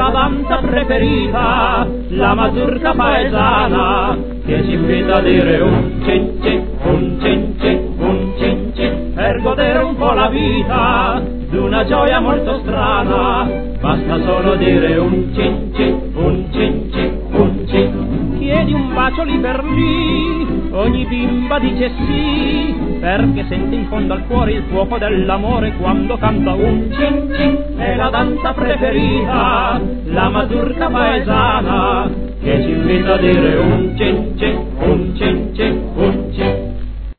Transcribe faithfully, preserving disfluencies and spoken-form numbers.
la danza preferita, la mazurka paesana, che ci invita a dire un cin cin, un cin cin, un cin cin, per godere un po' la vita, d'una gioia molto strana, basta solo dire un cin cin, un cin cin, un cin. Chiedi un bacio lì per lì, ogni bimba dice sì, perché sente in fondo al cuore il fuoco dell'amore quando canta un cin cin. È la danza preferita, la mazurka paesana, che ci invita a dire un cin cin.